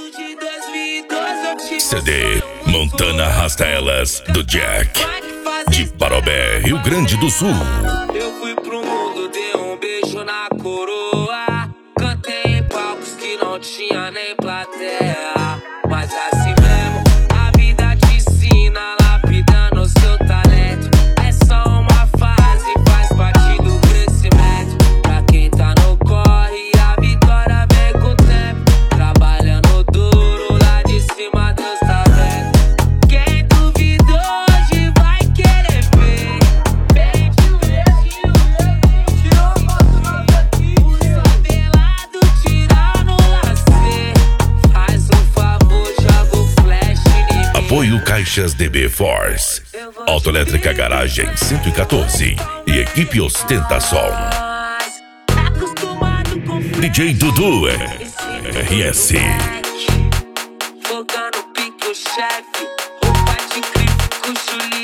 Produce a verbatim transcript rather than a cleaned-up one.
C D Montana Arrasta Elas, do Jack, de Parobé, Rio Grande do Sul. Eu fui pro mundo, dei um beijo na coroa. Cantei em palcos que não tinha nem plateia. Mas assim mesmo, a vida te ensina, lapidando seu talento. É só uma fase, faz parte do crescimento. Pra quem tá no corre, a vitória vem com o tempo. Trabalhando duro, lá de cima Deus tá vendo. Quem duvidou hoje vai querer ver. Bem de mesmo, tirou foto aqui. O sabelado tirando lacê. Faz um favor, joga o flash em mim. Apoio Caixas D B Force, Autoelétrica Garagem cento e quatorze e Equipe Ostentação. Acostumado com D J Dudu é R S. Focando pique o chefe. Roupa de grife com Juliette.